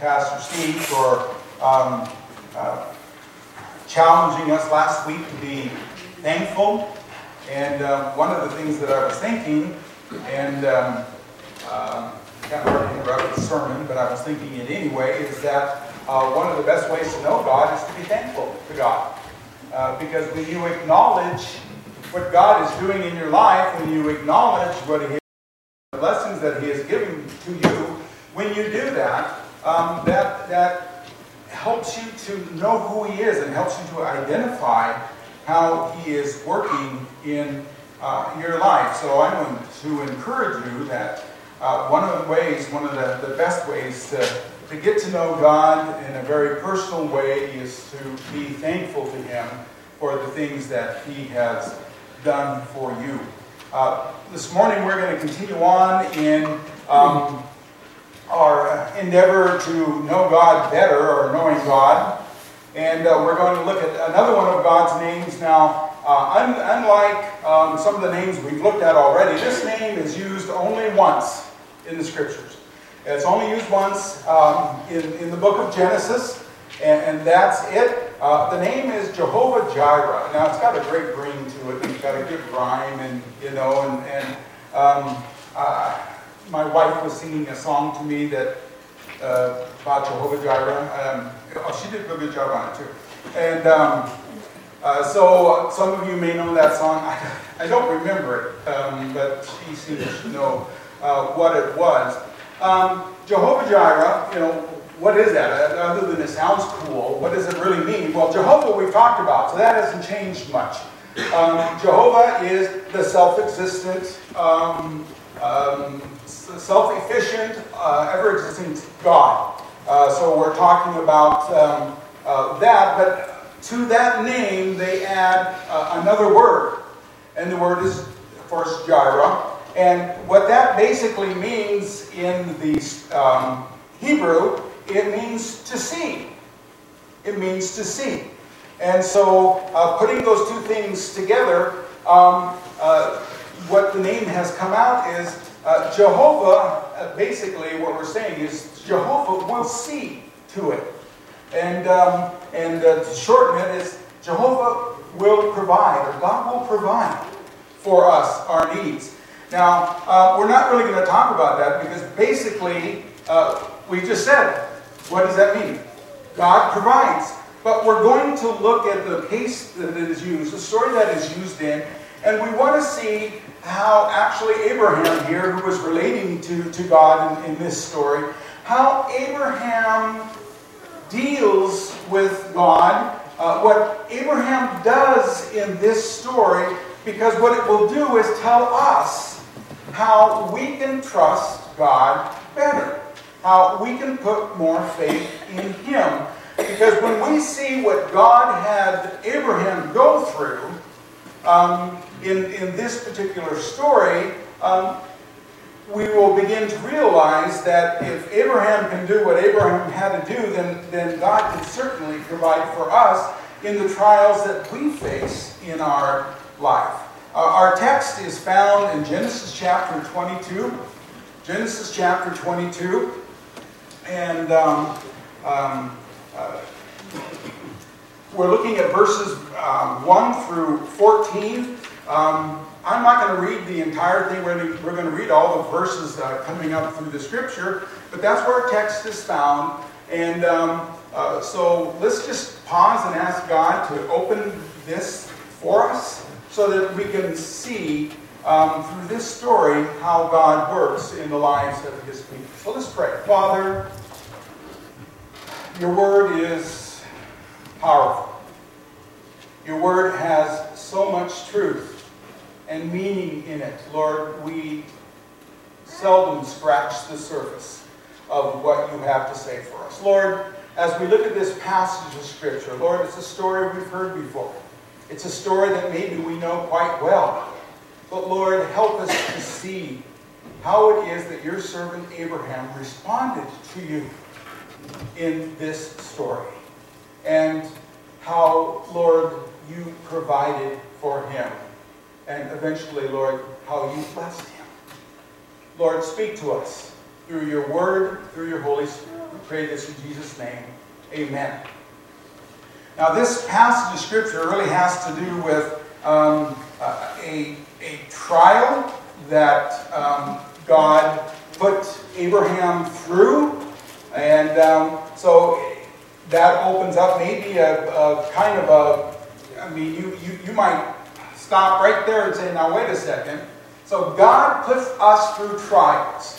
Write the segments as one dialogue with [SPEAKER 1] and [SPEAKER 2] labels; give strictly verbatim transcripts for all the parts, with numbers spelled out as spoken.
[SPEAKER 1] Pastor Steve for um, uh, challenging us last week to be thankful. And uh, one of the things that I was thinking, and um, uh, kind of hard to interrupt the sermon, but I was thinking it anyway, is that uh, one of the best ways to know God is to be thankful to God. Uh, because when you acknowledge what God is doing in your life, when you acknowledge what He, the blessings that He has given to you, when you do that, um, that that helps you to know who He is and helps you to identify how He is working in uh, your life. So I want to encourage you that uh, one of the ways, one of the, the best ways to, to get to know God in a very personal way is to be thankful to Him for the things that He has done for you. Uh, this morning we're going to continue on in um, our endeavor to know God better, or knowing God. And uh, we're going to look at another one of God's names now. Uh, un- unlike um, some of the names we've looked at already, this name is used only once in the Scriptures. It's only used once um, in, in the book of Genesis, and, and that's it. Uh, the name is Jehovah-Jireh. Now, it's got a great ring to it. It's got a good rhyme, and you know, and, and um, uh, my wife was singing a song to me that uh, about Jehovah-Jireh. Um, oh, she did a good job on it too. And um, uh, so some of you may know that song. I, I don't remember it, um, but she seems to know uh, what it was. Um, Jehovah-Jireh, you know, what is that? Other than it sounds cool, what does it really mean? Well, Jehovah we've talked about, so that hasn't changed much. Um, Jehovah is the self-existent, um, um, self-efficient, uh, ever-existing God. Uh, so we're talking about um, uh, that, but to that name they add uh, another word. And the word is, of course, Jireh. And what that basically means in the um, Hebrew, it means to see. It means to see. And so uh, putting those two things together, um, uh, what the name has come out is uh, Jehovah, uh, basically what we're saying is Jehovah will see to it. And, um, and uh, to shorten it is Jehovah will provide, or God will provide for us our needs. Now, uh, we're not really going to talk about that because basically uh, we just said, what does that mean? God provides. But we're going to look at the case that is used, the story that is used in, and we want to see how actually Abraham here, who was relating to, to God in, in this story, how Abraham deals with God, uh, what Abraham does in this story, because what it will do is tell us how we can trust God better, how we can put more faith in Him. Because when we see what God had Abraham go through um, in, in this particular story, um, we will begin to realize that if Abraham can do what Abraham had to do, then, then God can certainly provide for us in the trials that we face in our life. Uh, our text is found in Genesis chapter twenty-two. Genesis chapter twenty-two. And um, um, uh, we're looking at verses um, one through fourteen. Um, I'm not going to read the entire thing. We're going to, we're going to read all the verses uh, coming up through the Scripture. But that's where our text is found. And um, uh, so let's just pause and ask God to open this for us, so that we can see um, through this story how God works in the lives of His people. So let's pray. Father, Your Word is powerful. Your Word has so much truth and meaning in it. Lord, we seldom scratch the surface of what You have to say for us. Lord, as we look at this passage of Scripture, Lord, it's a story we've heard before. It's a story that maybe we know quite well. But Lord, help us to see how it is that Your servant Abraham responded to You in this story. And how, Lord, You provided for him. And eventually, Lord, how You blessed him. Lord, speak to us through Your Word, through Your Holy Spirit. pray this in Jesus' name. Amen. Now this passage of Scripture really has to do with um, a, a trial that um, God put Abraham through. And um, so that opens up maybe a, a kind of a, I mean, you, you, you might stop right there and say, now wait a second. So God puts us through trials.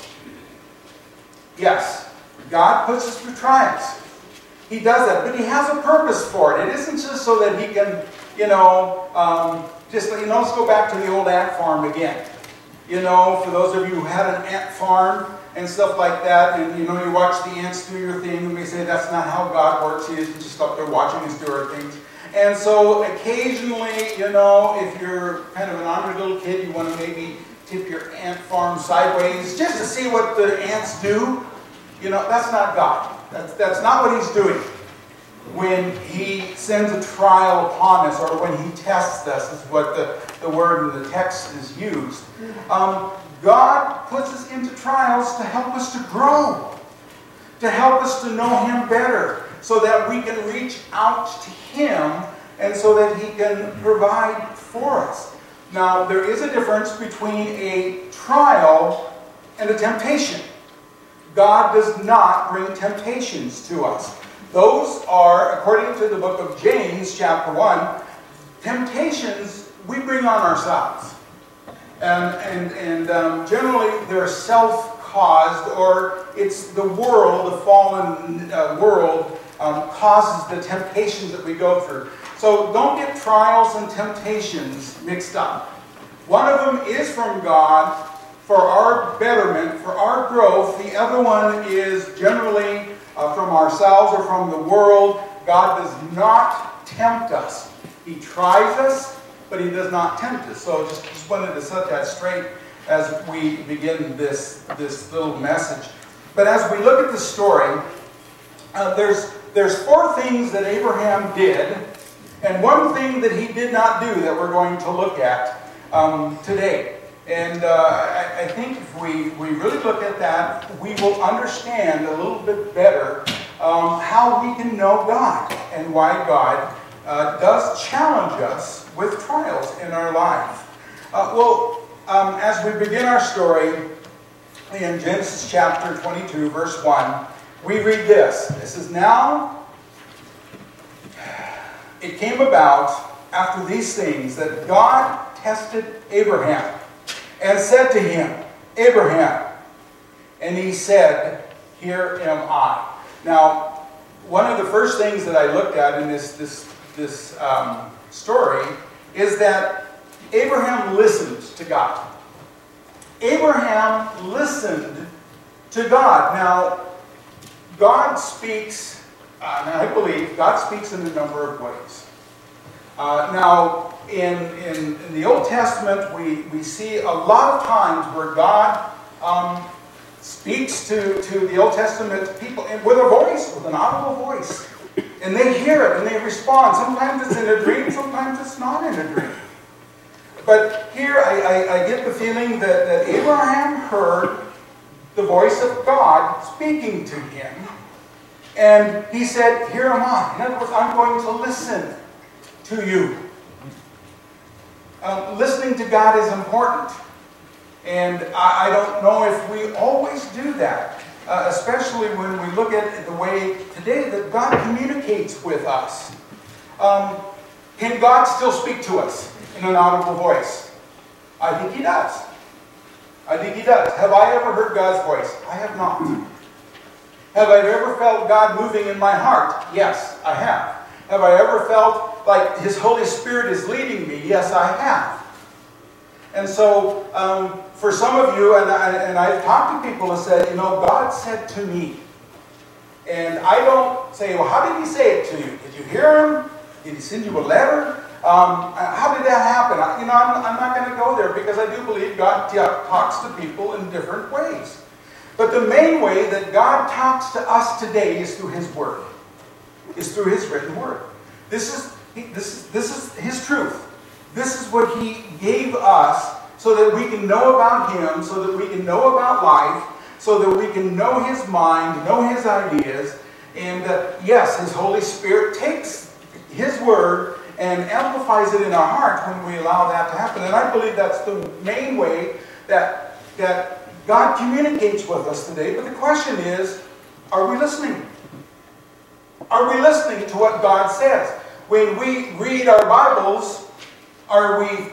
[SPEAKER 1] Yes, God puts us through trials. He does that, but He has a purpose for it. It isn't just so that He can, you know, um, just, you know, let's go back to the old ant farm again. You know, for those of you who had an ant farm and stuff like that, and, you know, you watch the ants do your thing, and we say that's not how God works. He isn't just up there watching us do our things. And so occasionally, you know, if you're kind of an honored little kid, you want to maybe tip your ant farm sideways just to see what the ants do. You know, that's not God. That's, that's not what He's doing when He sends a trial upon us, or when He tests us, is what the, the word in the text is used. Um, God puts us into trials to help us to grow, to help us to know Him better, so that we can reach out to Him and so that He can provide for us. Now, there is a difference between a trial and a temptation. God does not bring temptations to us. Those are, according to the book of James, chapter one, temptations we bring on ourselves. And, and, and um, generally they're self-caused, or it's the world, the fallen uh, world, um, causes the temptations that we go through. So don't get trials and temptations mixed up. One of them is from God for our betterment, for our growth. The other one is generally uh, from ourselves or from the world. God does not tempt us. He tries us, but He does not tempt us. So just, just wanted to set that straight as we begin this, this little message. But as we look at the story, uh, there's, there's four things that Abraham did, and one thing that he did not do that we're going to look at um, today. And uh, I, I think if we, we really look at that, we will understand a little bit better um, how we can know God and why God uh, does challenge us with trials in our life. Uh, well, um, as we begin our story in Genesis chapter twenty-two, verse one, we read this. It says, "Now it came about after these things that God tested Abraham and said to him, 'Abraham.' And he said, 'Here am I.'" Now, one of the first things that I looked at in this, this, this um, story is that Abraham listened to God. Abraham listened to God. Now, God speaks, uh, and I believe God speaks in a number of ways. Uh, now, in, in, in the Old Testament, we, we see a lot of times where God um, speaks to, to the Old Testament people with a voice, with an audible voice. And they hear it and they respond. Sometimes it's in a dream, sometimes it's not in a dream. But here I, I, I get the feeling that, that Abraham heard the voice of God speaking to him. And he said, "Here am I." In other words, I'm going to listen to you. Um, listening to God is important. And I, I don't know if we always do that. Uh, especially when we look at the way today that God communicates with us. Um, can God still speak to us in an audible voice? I think He does. I think He does. Have I ever heard God's voice? I have not. Have I ever felt God moving in my heart? Yes, I have. Have I ever felt like His Holy Spirit is leading me? Yes, I have. And so, um, for some of you, and, I, and I've talked to people who said, you know, God said to me. And I don't say, well, how did He say it to you? Did you hear Him? Did He send you a letter? Um, how did that happen? I, you know, I'm, I'm not going to go there because I do believe God t- talks to people in different ways. But the main way that God talks to us today is through His Word. Is through His written Word. This is, this is, this is His truth. This is what He gave us so that we can know about Him, so that we can know about life, so that we can know His mind, know His ideas. And uh, yes, His Holy Spirit takes His Word and amplifies it in our heart when we allow that to happen. And I believe that's the main way that, that God communicates with us today. But the question is, are we listening? Are we listening to what God says? When we read our Bibles, are we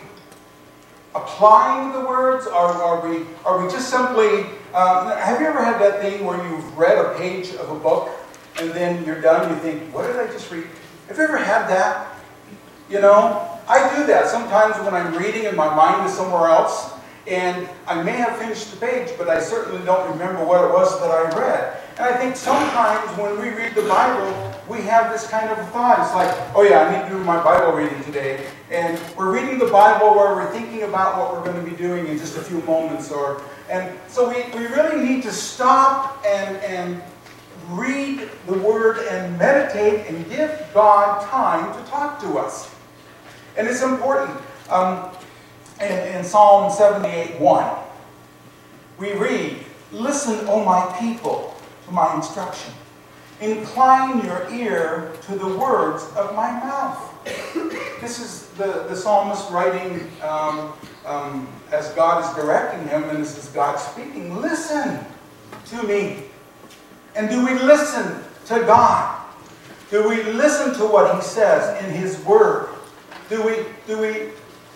[SPEAKER 1] applying the words? Or are we, are we just simply... Um, have you ever had that thing where you've read a page of a book and then you're done, you think, what did I just read? Have you ever had that? You know, I do that sometimes when I'm reading and my mind is somewhere else, and I may have finished the page, but I certainly don't remember what it was that I read. And I think sometimes when we read the Bible, we have this kind of thought. It's like, oh yeah, I need to do my Bible reading today. And we're reading the Bible where we're thinking about what we're going to be doing in just a few moments. Or, and so we, we really need to stop and, and read the Word and meditate and give God time to talk to us. And it's important. Um, in, in Psalm seventy-eight one, we read, "Listen, O my people, to my instruction. Incline your ear to the words of my mouth." This is the, the psalmist writing um, um, as God is directing him, and this is God speaking. Listen to me. And do we listen to God? Do we listen to what He says in His Word? Do we, do we,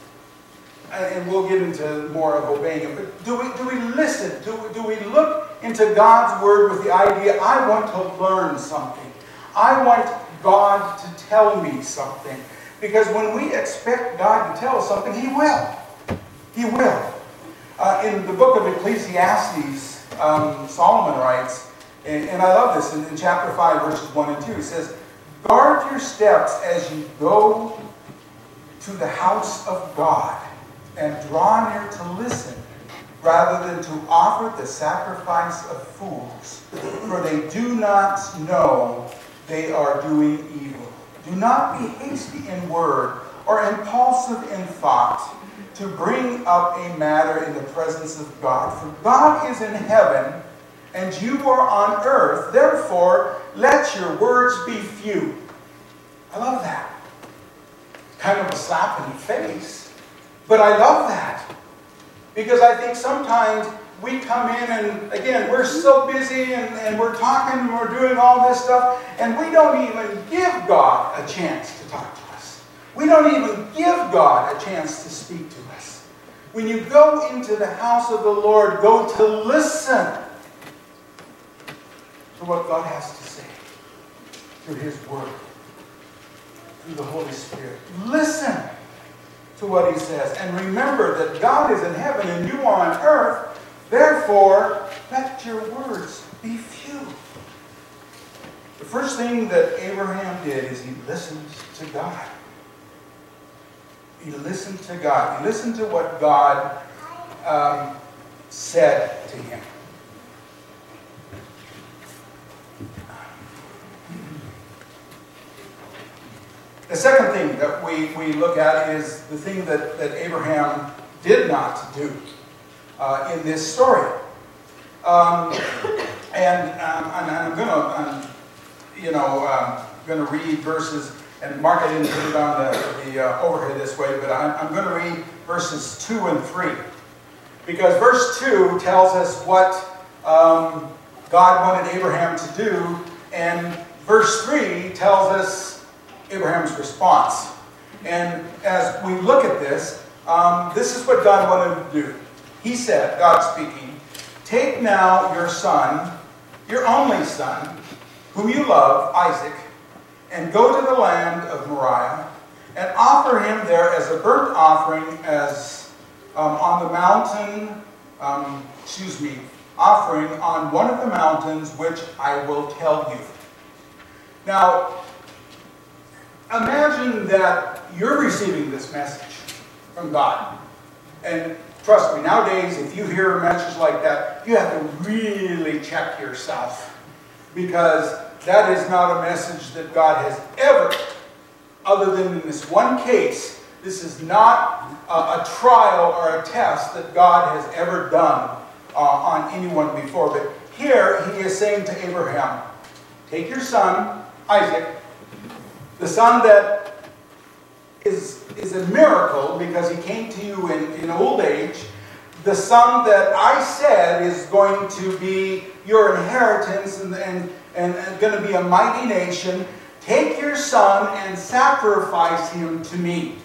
[SPEAKER 1] and we'll get into more of obeying Him, but do we, do we listen? Do we, do we look into God's Word with the idea, I want to learn something. I want God to tell me something. Because when we expect God to tell us something, He will. He will. Uh, in the book of Ecclesiastes, um, Solomon writes, and, and I love this, in, in chapter five, verses one and two, he says, "Guard your steps as you go to the house of God, and draw near to listen, rather than to offer the sacrifice of fools, for they do not know they are doing evil. Do not be hasty in word or impulsive in thought to bring up a matter in the presence of God. For God is in heaven, and you are on earth. Therefore, let your words be few." I love that. Kind of a slap in the face, but I love that. Because I think sometimes we come in and, again, we're so busy and, and we're talking and we're doing all this stuff, and we don't even give God a chance to talk to us. We don't even give God a chance to speak to us. When you go into the house of the Lord, go to listen to what God has to say through His Word, through the Holy Spirit. Listen to what He says. And remember that God is in heaven and you are on earth. Therefore, let your words be few. The first thing that Abraham did is he listened to God. He listened to God. He listened to what God um, said to him. The second thing that we, we look at is the thing that, that Abraham did not do uh, in this story. Um, and, um, and I'm going to, um, you know, um, going to read verses, and Mark, I didn't put it on the, the uh, overhead this way, but I'm, I'm going to read verses two and three. Because verse two tells us what um, God wanted Abraham to do, and verse three tells us Abraham's response. And as we look at this, um, this is what God wanted to do. He said, God speaking, "Take now your son, your only son, whom you love, Isaac, and go to the land of Moriah, and offer him there as a burnt offering as um, on the mountain, um, excuse me, offering on one of the mountains which I will tell you." Now, imagine that you're receiving this message from God. And trust me, nowadays, if you hear a message like that, you have to really check yourself. Because that is not a message that God has ever, other than in this one case, this is not a, a trial or a test that God has ever done uh, on anyone before. But here he is saying to Abraham, take your son, Isaac, the son that is, is a miracle because he came to you in, in old age, the son that I said is going to be your inheritance and, and, and, and going to be a mighty nation. Take your son and sacrifice him to me.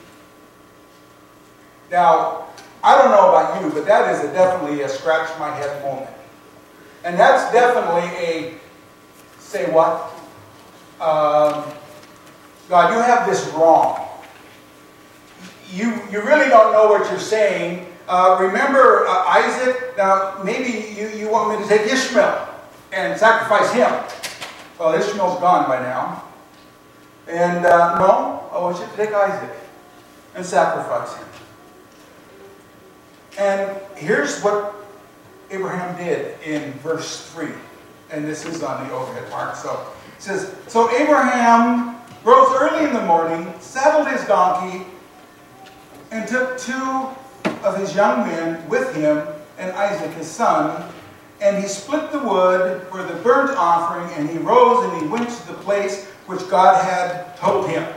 [SPEAKER 1] Now, I don't know about you, but that is a, definitely a scratch my head moment. And that's definitely a, say what? Um, God, you have this wrong. You, you really don't know what you're saying. Uh, remember uh, Isaac? Now, maybe you, you want me to take Ishmael and sacrifice him. Well, Ishmael's gone by now. And uh, no, I want you to take Isaac and sacrifice him. And here's what Abraham did in verse three. And this is on the overhead mark. So it says, so Abraham rose early in the morning, saddled his donkey, and took two of his young men with him and Isaac his son. And he split the wood for the burnt offering, and he rose and he went to the place which God had told him.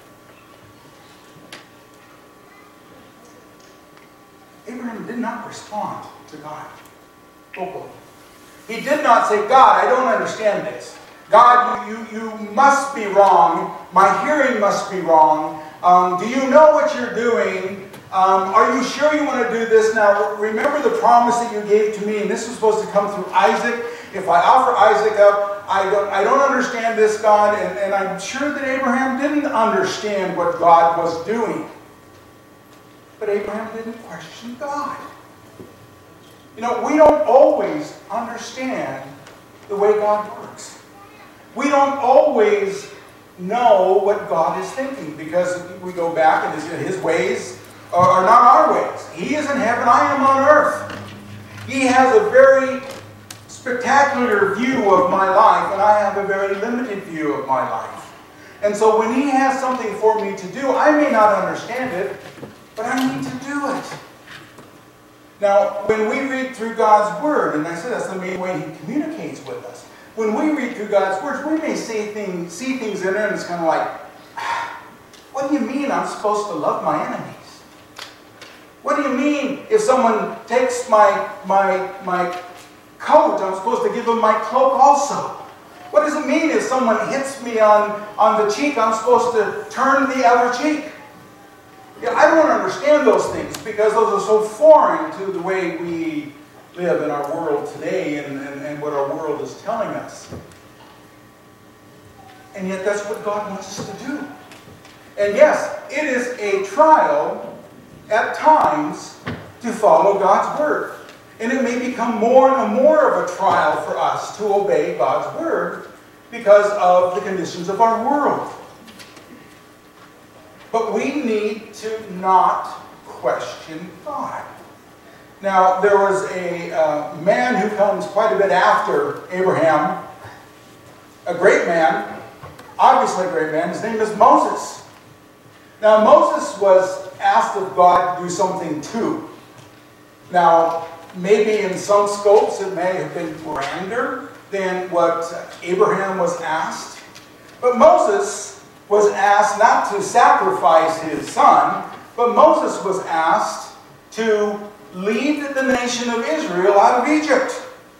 [SPEAKER 1] Abraham did not respond to God vocally. He did not say, God, I don't understand this. God, you, you, you must be wrong. My hearing must be wrong. Um, do you know what you're doing? Um, are you sure you want to do this? Now, remember the promise that you gave to me, and this was supposed to come through Isaac. If I offer Isaac up, I don't, I don't understand this, God. And, and I'm sure that Abraham didn't understand what God was doing. But Abraham didn't question God. You know, we don't always understand the way God works. We don't always know what God is thinking, because we go back and his, his ways are not our ways. He is in heaven, I am on earth. He has a very spectacular view of my life, and I have a very limited view of my life. And so when he has something for me to do, I may not understand it, but I need to do it. Now, when we read through God's Word, and I said that's the main way he communicates with us. When we read through God's words, we may see things, see things in there and it's kind of like, ah, what do you mean I'm supposed to love my enemies? What do you mean if someone takes my, my, my coat, I'm supposed to give them my cloak also? What does it mean if someone hits me on, on the cheek, I'm supposed to turn the other cheek? Yeah, I don't understand those things because those are so foreign to the way we live in our world today and, and, and what our world is telling us. And yet that's what God wants us to do. And yes, it is a trial at times to follow God's Word. And it may become more and more of a trial for us to obey God's Word because of the conditions of our world. But we need to not question God. Now, there was a uh, man who comes quite a bit after Abraham, a great man, obviously a great man. His name is Moses. Now, Moses was asked of God to do something too. Now, maybe in some scopes it may have been grander than what Abraham was asked. But Moses was asked not to sacrifice his son, but Moses was asked to lead the nation of Israel out of Egypt.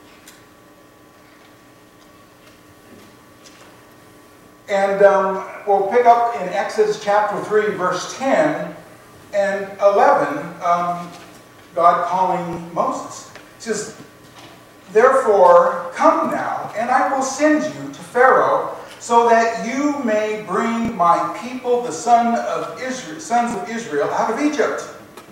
[SPEAKER 1] And um, we'll pick up in Exodus chapter three, verse ten and eleven, um, God calling Moses. He says, therefore, come now, and I will send you to Pharaoh, so that you may bring my people, the son of Israel, sons of Israel, out of Egypt.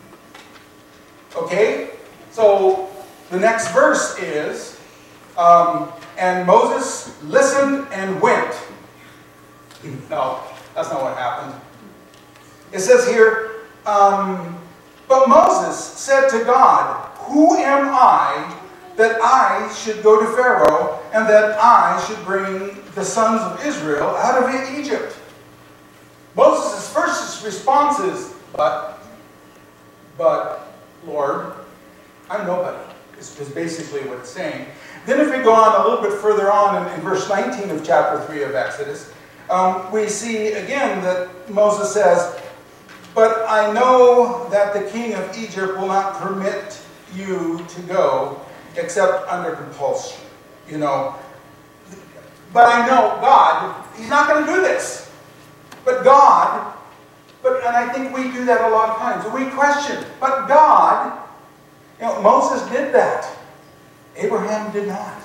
[SPEAKER 1] Okay? So, the next verse is, um, and Moses listened and went. No, that's not what happened. It says here, um, but Moses said to God, who am I that I should go to Pharaoh and that I should bring the sons of Israel out of Egypt? Moses' first response is, but, but, Lord, I'm nobody. is, is basically what it's saying. Then if we go on a little bit further on in, in verse nineteen of chapter three of Exodus, um, we see again that Moses says, "But I know that the king of Egypt will not permit you to go except under compulsion." You know, but I know God, he's not going to do this. But God, but and I think we do that a lot of times. We question, but God, you know, Moses did that. Abraham did not.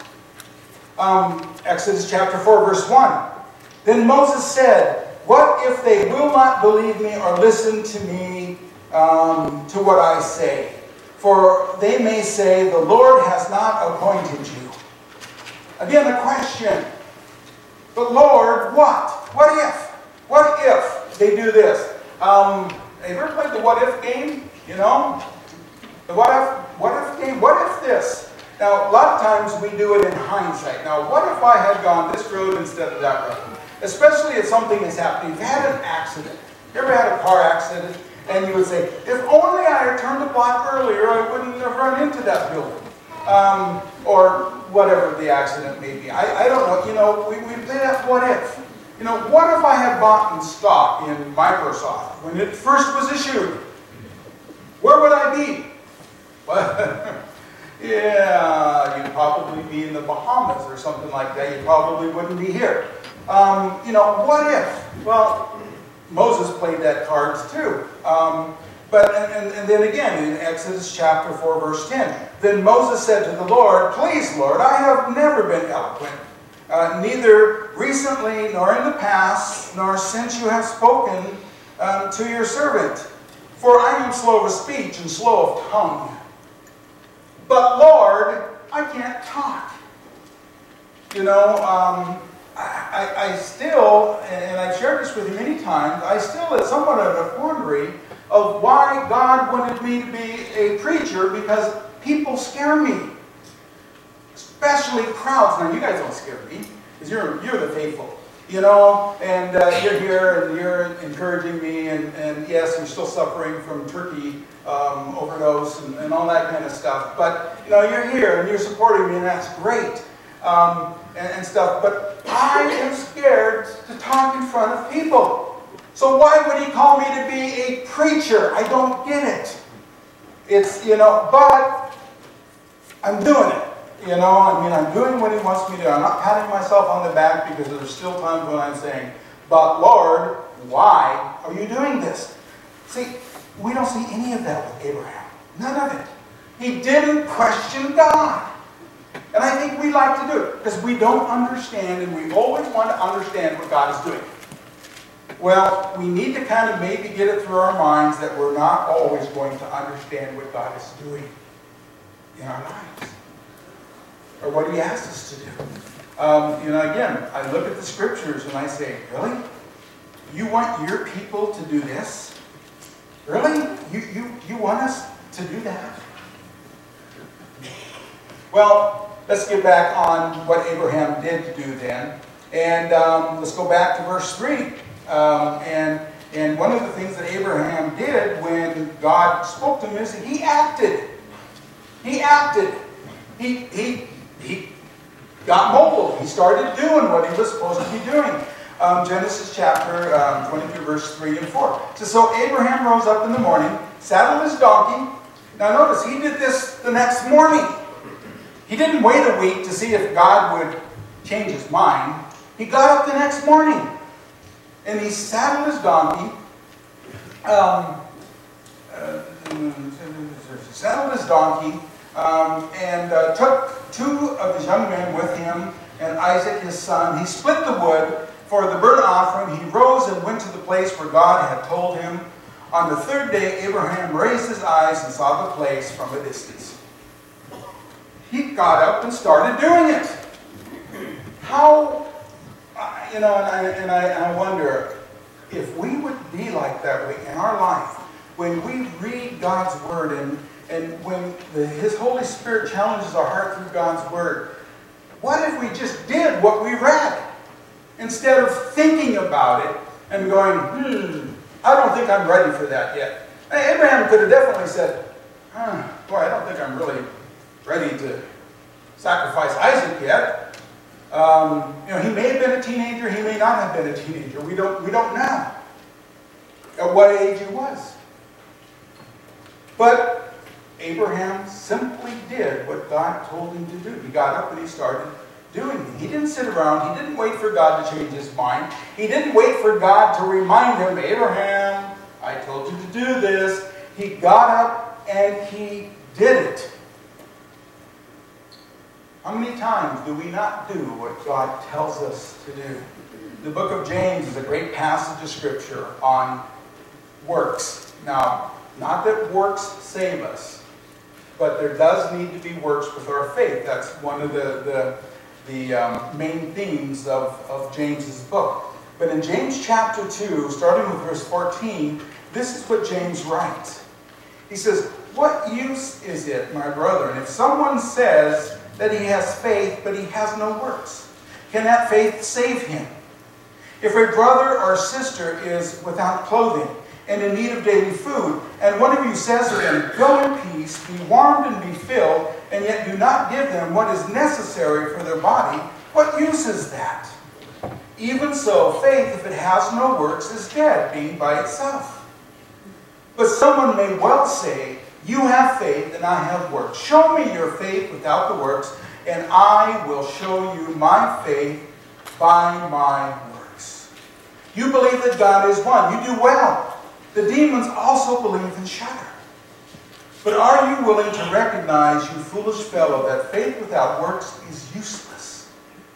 [SPEAKER 1] Um, Exodus chapter four, verse one. Then Moses said, "What if they will not believe me or listen to me, um, to what I say? For they may say, the Lord has not appointed you." Again, a question. But Lord, what? What if? What if they do this? Um, have you ever played the what if game? You know? The what if, what if game? What if this? Now, a lot of times we do it in hindsight. Now, what if I had gone this road instead of that road? Especially if something is happening. You've had an accident. You ever had a car accident? And you would say, if only I had turned the block earlier, I wouldn't have run into that building. Um, or whatever the accident may be. I, I don't know. You know, we, we play that what if. You know, what if I had bought in stock in Microsoft when it first was issued? Where would I be? Well, yeah, you'd probably be in the Bahamas or something like that. You probably wouldn't be here. Um, you know, what if? Well, Moses played that cards too. Um, but and, and, and then again in Exodus chapter four, verse ten. Then Moses said to the Lord, "Please, Lord, I have never been eloquent, uh, neither recently nor in the past, nor since you have spoken um, to your servant. For I am slow of speech and slow of tongue. But Lord, I can't talk." You know, um, I, I, I still, and I've shared this with you many times, I still am somewhat of a quandary of why God wanted me to be a preacher, because people scare me. Especially crowds. Now, you guys don't scare me, because you're, you're the faithful. You know, and uh, you're here and you're encouraging me, and, and yes, you're still suffering from turkey um, overdose and, and all that kind of stuff. But, you know, you're here and you're supporting me, and that's great. Um, and, and stuff. But I am scared to talk in front of people. So why would he call me to be a preacher? I don't get it. It's, you know, but I'm doing it. You know, I mean, I'm doing what he wants me to do. I'm not patting myself on the back, because there's still times when I'm saying, but Lord, why are you doing this? See, we don't see any of that with Abraham. None of it. He didn't question God. And I think we like to do it, because we don't understand, and we always want to understand what God is doing. Well, we need to kind of maybe get it through our minds that we're not always going to understand what God is doing in our lives, or what he asks us to do. Um, you know, again, I look at the scriptures and I say, really? You want your people to do this? Really? You, you, you want us to do that? Well, let's get back on what Abraham did do then. And um, let's go back to verse three. Um, and, and one of the things that Abraham did when God spoke to him is he acted. He acted. He, he, he got mobile. He started doing what he was supposed to be doing. Um, Genesis chapter um, twenty-two, verse three and four. So, so Abraham rose up in the morning, saddled his donkey. Now notice, he did this the next morning. He didn't wait a week to see if God would change his mind. He got up the next morning. And he saddled his donkey, um, uh, saddled his donkey, um, and uh, took two of his young men with him, and Isaac his son. He split the wood for the burnt offering. He rose and went to the place where God had told him. On the third day, Abraham raised his eyes and saw the place from a distance. He got up and started doing it. How... You know, and I, and I, I wonder if we would be like that way in our life, when we read God's Word and, and when the, His Holy Spirit challenges our heart through God's Word, what if we just did what we read instead of thinking about it and going, hmm, I don't think I'm ready for that yet. Abraham could have definitely said, huh, boy, I don't think I'm really ready to sacrifice Isaac yet. Um, you know, he may have been a teenager, he may not have been a teenager. We don't, we don't know at what age he was. But Abraham simply did what God told him to do. He got up and he started doing it. He didn't sit around. He didn't wait for God to change his mind. He didn't wait for God to remind him, Abraham, I told you to do this. He got up and he did it. How many times do we not do what God tells us to do? The book of James is a great passage of Scripture on works. Now, not that works save us, but there does need to be works with our faith. That's one of the, the, the um, main themes of, of James's book. But in James chapter two, starting with verse fourteen, this is what James writes. He says, what use is it, my brethren, if someone says that he has faith, but he has no works? Can that faith save him? If a brother or sister is without clothing and in need of daily food, and one of you says to them, go in peace, be warmed and be filled, and yet do not give them what is necessary for their body, what use is that? Even so, faith, if it has no works, is dead, being by itself. But someone may well say, you have faith and I have works. Show me your faith without the works, and I will show you my faith by my works. You believe that God is one. You do well. The demons also believe and shudder. But are you willing to recognize, you foolish fellow, that faith without works is useless?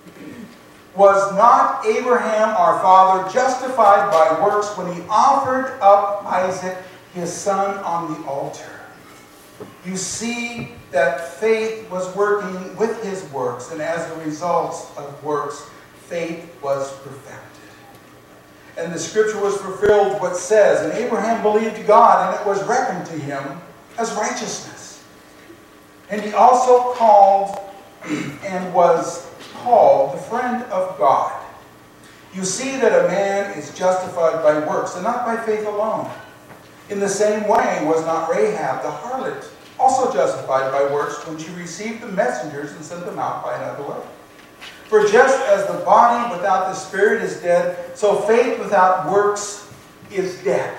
[SPEAKER 1] Was not Abraham our father justified by works when he offered up Isaac, his son, on the altar? You see that faith was working with his works, and as a result of works, faith was perfected. And the scripture was fulfilled, what says, and Abraham believed God, and it was reckoned to him as righteousness. And he also called and was called the friend of God. You see that a man is justified by works, and not by faith alone. In the same way was not Rahab the harlot also justified by works when she received the messengers and sent them out by another way? For just as the body without the spirit is dead, so faith without works is dead.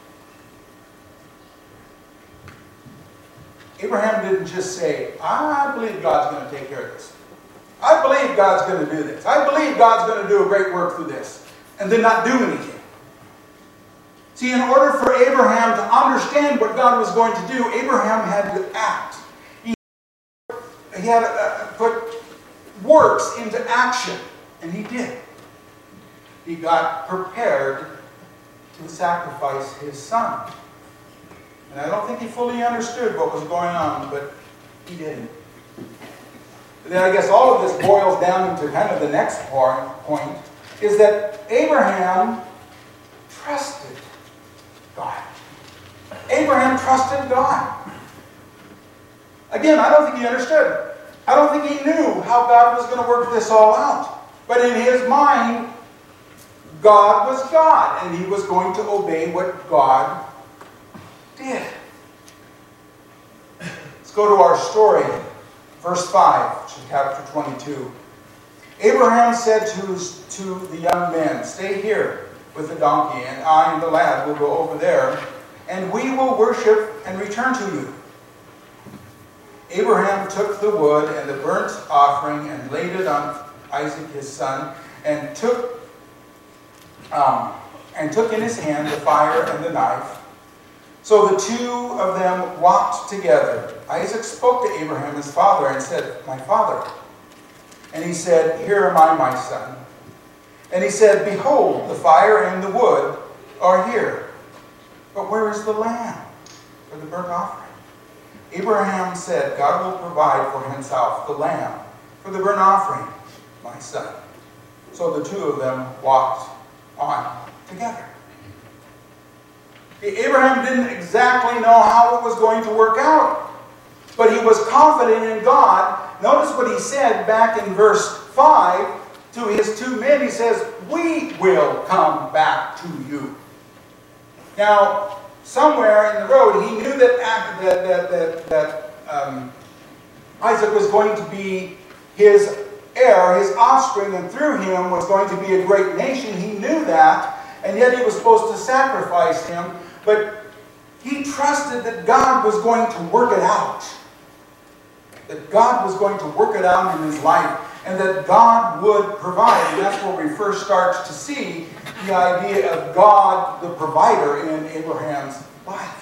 [SPEAKER 1] Abraham didn't just say, I believe God's going to take care of this. I believe God's going to do this. I believe God's going to do a great work through this. And then not do anything. See, in order for Abraham to understand what God was going to do, Abraham had to act. He, he had to uh, put works into action. And he did. He got prepared to sacrifice his son. And I don't think he fully understood what was going on, but he did. Then I guess all of this boils down into kind of the next point, is that Abraham trusted God. Abraham trusted God. Again, I don't think he understood. I don't think he knew how God was going to work this all out. But in his mind, God was God, and he was going to obey what God did. Let's go to our story. Verse five, chapter twenty-two. Abraham said to, to the young men, stay here with the donkey, and I and the lad will go over there, and we will worship and return to you. Abraham took the wood and the burnt offering and laid it on Isaac his son, and took, um, and took in his hand the fire and the knife. So the two of them walked together. Isaac spoke to Abraham his father and said, my father. And he said, here am I, my son. And he said, behold, the fire and the wood are here, but where is the lamb for the burnt offering? Abraham said, God will provide for himself the lamb for the burnt offering, my son. So the two of them walked on together. Abraham didn't exactly know how it was going to work out, but he was confident in God. Notice what he said back in verse five to his two men. He says, we will come back to you. Now, somewhere in the road, he knew that, that, that, that, that um, Isaac was going to be his heir, his offspring, and through him was going to be a great nation. He knew that, and yet he was supposed to sacrifice him. But he trusted that God was going to work it out. That God was going to work it out in his life, and that God would provide. And that's where we first start to see the idea of God, the provider, in Abraham's life.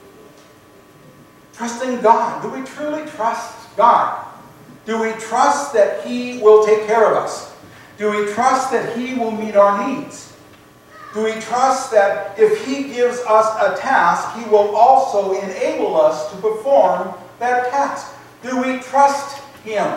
[SPEAKER 1] Trusting God. Do we truly trust God? Do we trust that He will take care of us? Do we trust that He will meet our needs? Do we trust that if He gives us a task, He will also enable us to perform that task? Do we trust Him?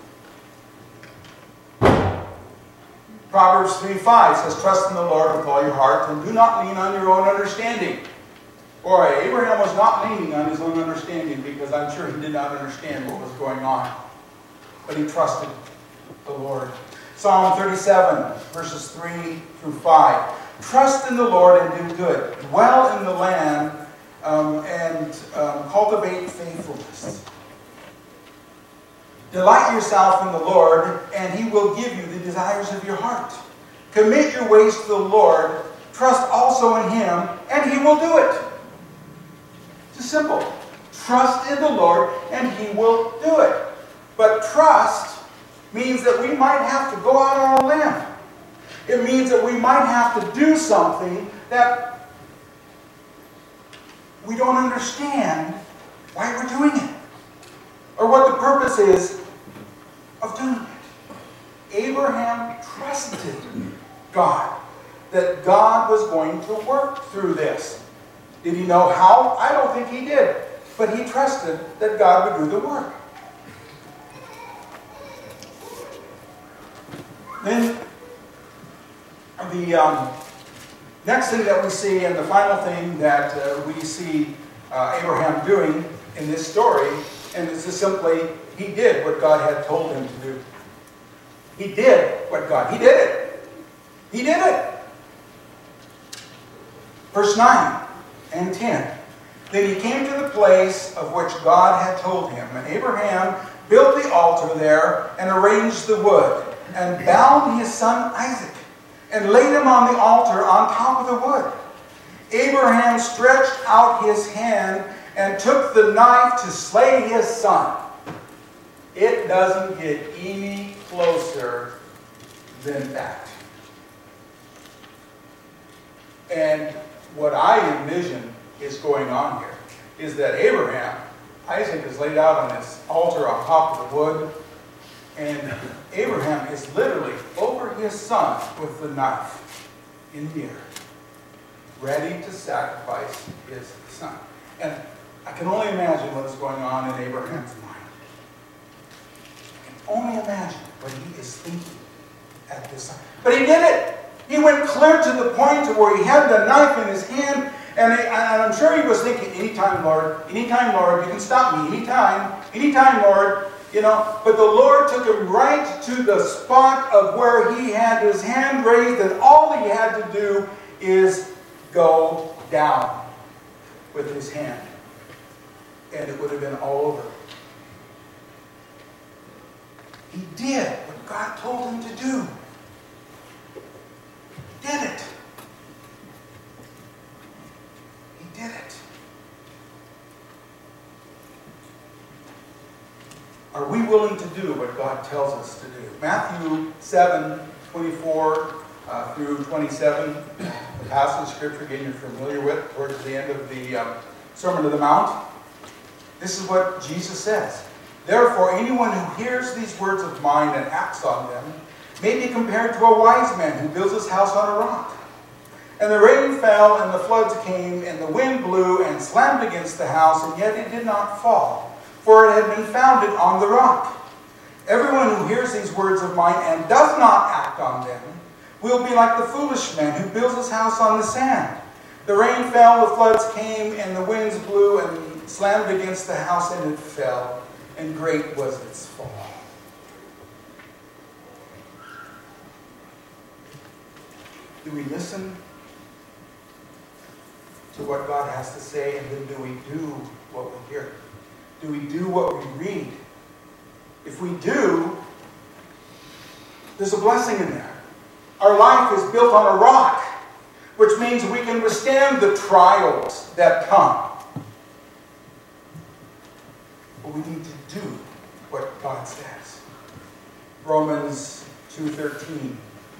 [SPEAKER 1] Proverbs three five says, "Trust in the Lord with all your heart, and do not lean on your own understanding." Boy, Abraham was not leaning on his own understanding, because I'm sure he did not understand what was going on. But he trusted the Lord. Psalm thirty-seven, verses three through five. "Trust in the Lord and do good. Dwell in the land um, and um, cultivate faithfulness. Delight yourself in the Lord, and He will give you the desires of your heart. Commit your ways to the Lord. Trust also in Him, and He will do it." It's simple. Trust in the Lord, and He will do it. But trust means that we might have to go out on a limb. It means that we might have to do something that we don't understand why we're doing it, or what the purpose is of doing it. Abraham trusted God, that God was going to work through this. Did he know how? I don't think he did. But he trusted that God would do the work. Then the um, next thing that we see, and the final thing that uh, we see uh, Abraham doing in this story, and this is simply, he did what God had told him to do. He did what God, he did it. He did it. Verse nine and ten. "Then he came to the place of which God had told him, and Abraham built the altar there and arranged the wood, and bound his son Isaac, and laid him on the altar on top of the wood. Abraham stretched out his hand and took the knife to slay his son." It doesn't get any closer than that. And what I envision is going on here is that Abraham, Isaac is laid out on this altar on top of the wood, and Abraham is literally over his son with the knife in the air, ready to sacrifice his son. And I can only imagine what is going on in Abraham's mind. I can only imagine what he is thinking at this time. But he did it. He went clear to the point to where he had the knife in his hand, and, and I'm sure he was thinking, anytime, Lord, anytime, Lord, you can stop me, anytime, anytime, Lord, you know. But the Lord took him right to the spot of where he had his hand raised, and all he had to do is go down with his hand, and it would have been all over. He did what God told him to do. He did it. He did it. Are we willing to do what God tells us to do? Matthew seven, twenty-four uh, through twenty-seven, the passage of Scripture, again, you're familiar with, towards the end of the um, Sermon on the Mount. This is what Jesus says. "Therefore, anyone who hears these words of mine and acts on them may be compared to a wise man who builds his house on a rock. And the rain fell, and the floods came, and the wind blew and slammed against the house, and yet it did not fall, for it had been founded on the rock. Everyone who hears these words of mine and does not act on them will be like the foolish man who builds his house on the sand. The rain fell, the floods came, and the winds blew and slammed against the house, and it fell, and great was its fall." Do we listen to what God has to say, and then do we do what we hear? Do we do what we read? If we do, there's a blessing in there. Our life is built on a rock, which means we can withstand the trials that come. But we need to do what God says. Romans two thirteen.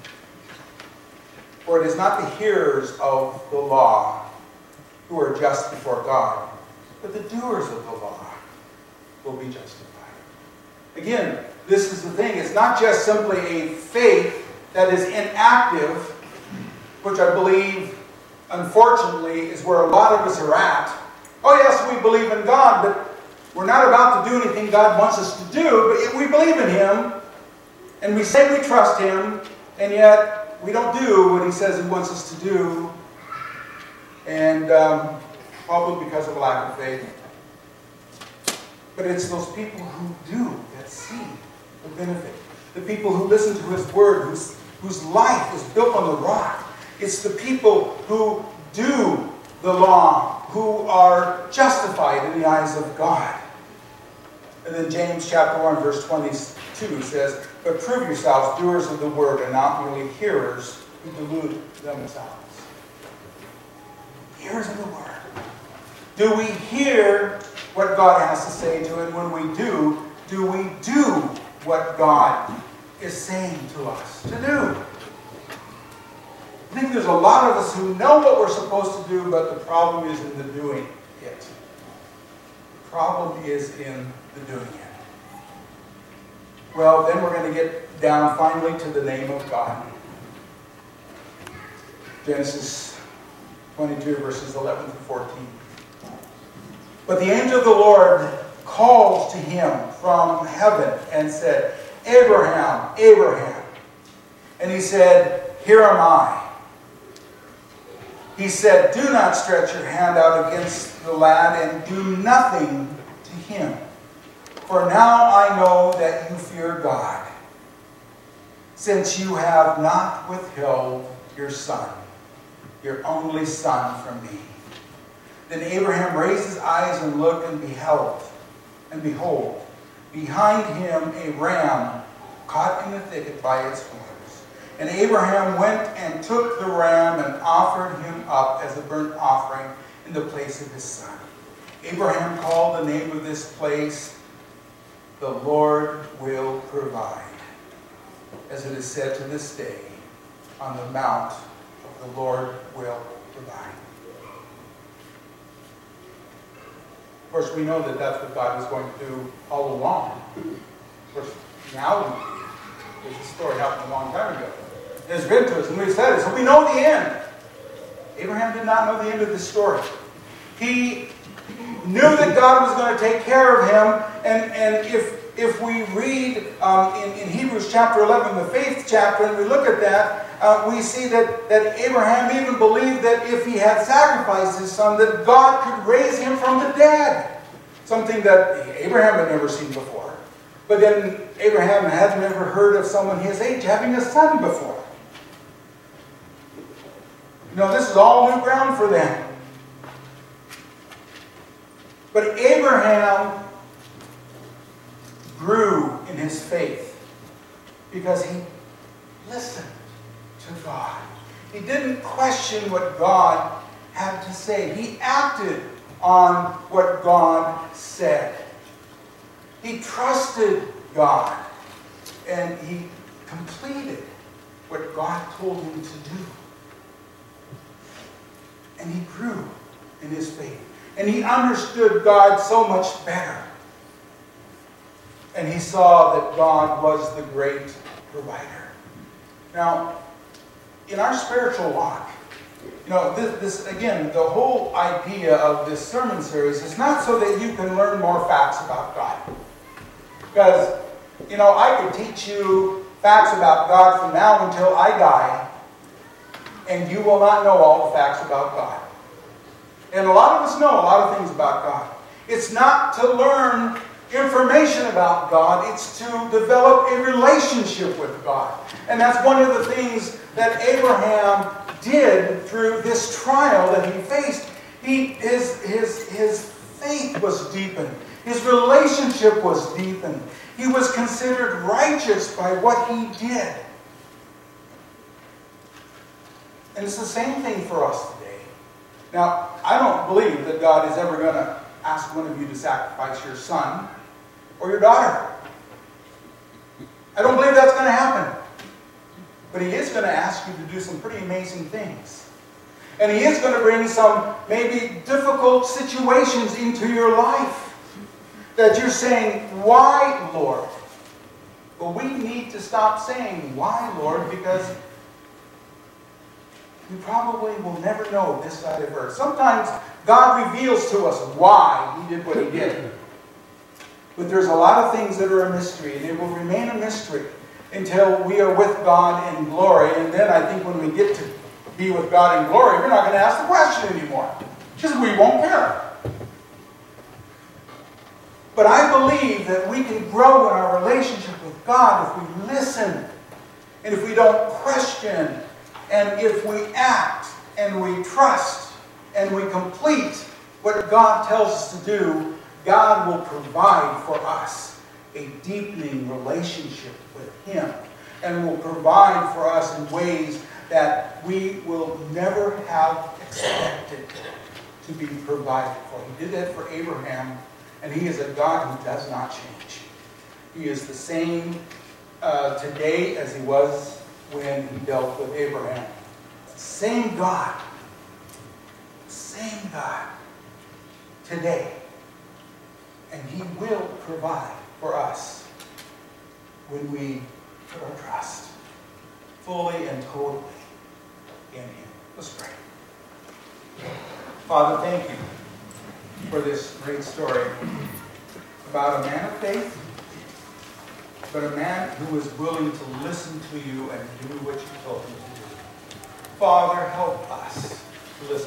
[SPEAKER 1] For it is not the hearers of the law who are just before God, but the doers of the law will be justified. Again, this is the thing. It's not just simply a faith that is inactive, which I believe, unfortunately, is where a lot of us are at. Oh yes, we believe in God, but we're not about to do anything God wants us to do, but we believe in Him, and we say we trust Him, and yet we don't do what He says He wants us to do, and um, probably because of a lack of faith. But it's those people who do that see the benefit. The people who listen to His Word, whose, whose life is built on the rock. It's the people who do the law, who are justified in the eyes of God. And then James chapter one, verse twenty-two says, but prove yourselves doers of the word and not merely hearers who delude themselves. Hearers of the word. Do we hear what God has to say to it? When we do, do we do what God is saying to us to do? I think there's a lot of us who know what we're supposed to do, but the problem is in the doing it. The problem is in the doing it. Well, then we're going to get down finally to the name of God. Genesis twenty-two, verses eleven through fourteen. But the angel of the Lord called to him from heaven and said, Abraham, Abraham. And he said, here am I. He said, do not stretch your hand out against the lad and do nothing to him. For now I know that you fear God, since you have not withheld your son, your only son, from me. Then Abraham raised his eyes and looked and beheld, and behold, behind him a ram caught in the thicket by its horns. And Abraham went and took the ram and offered him up as a burnt offering in the place of his son. Abraham called the name of this place, the Lord will provide, as it is said to this day, on the mount of the Lord will provide. Of course, we know that that's what God was going to do all along. Of course, now this story happened a long time ago. It's written to us, and we've said it, so we know the end. Abraham did not know the end of this story. He knew that God was going to take care of him, and, and if if we read um, in, in Hebrews chapter eleven, the faith chapter, and we look at that, uh, we see that, that Abraham even believed that if he had sacrificed his son, that God could raise him from the dead. Something that Abraham had never seen before. But then Abraham had never heard of someone his age having a son before. You know, this is all new ground for them. But Abraham grew in his faith because he listened to God. He didn't question what God had to say. He acted on what God said. He trusted God, and he completed what God told him to do. And he grew in his faith. And he understood God so much better. And he saw that God was the great provider. Now, in our spiritual walk, you know, this, this again, the whole idea of this sermon series is not so that you can learn more facts about God. Because, you know, I could teach you facts about God from now until I die, and you will not know all the facts about God. And a lot of us know a lot of things about God. It's not to learn information about God, it's to develop a relationship with God. And that's one of the things that Abraham did through this trial that he faced. He, his, his, his faith was deepened. His relationship was deepened. He was considered righteous by what he did. And it's the same thing for us today. Now, I don't believe that God is ever going to ask one of you to sacrifice your son or your daughter. I don't believe that's going to happen. But he is going to ask you to do some pretty amazing things. And he is going to bring some maybe difficult situations into your life that you're saying, why, Lord? But we need to stop saying, why, Lord? Because we probably will never know this side of earth. Sometimes God reveals to us why he did what he did. But there's a lot of things that are a mystery, and it will remain a mystery until we are with God in glory. And then I think when we get to be with God in glory, we're not going to ask the question anymore, because we won't care. But I believe that we can grow in our relationship with God if we listen, and if we don't question, and if we act, and we trust, and we complete what God tells us to do. God will provide for us a deepening relationship with him, and will provide for us in ways that we will never have expected to be provided for. He did that for Abraham, and he is a God who does not change. He is the same uh, today as he was when he dealt with Abraham. Same God. Same God today. And he will provide for us when we put our trust fully and totally in him. Let's pray. Father, thank you for this great story about a man of faith, but a man who was willing to listen to you and do what you told him to do. Father, help us to listen.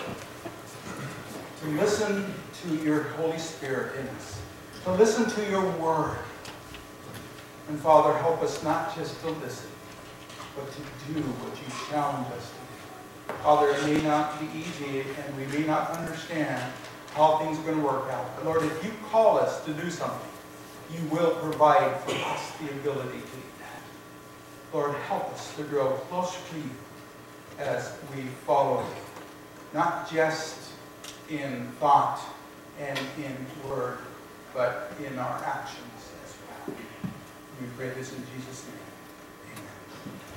[SPEAKER 1] To listen to your Holy Spirit in us. To listen to your word. And Father, help us not just to listen, but to do what you challenge us to do. Father, it may not be easy, and we may not understand how things are going to work out. But Lord, if you call us to do something, you will provide for us the ability to do that. Lord, help us to grow closer to you as we follow you. Not just in thought and in word, but in our actions as well. We pray this in Jesus' name.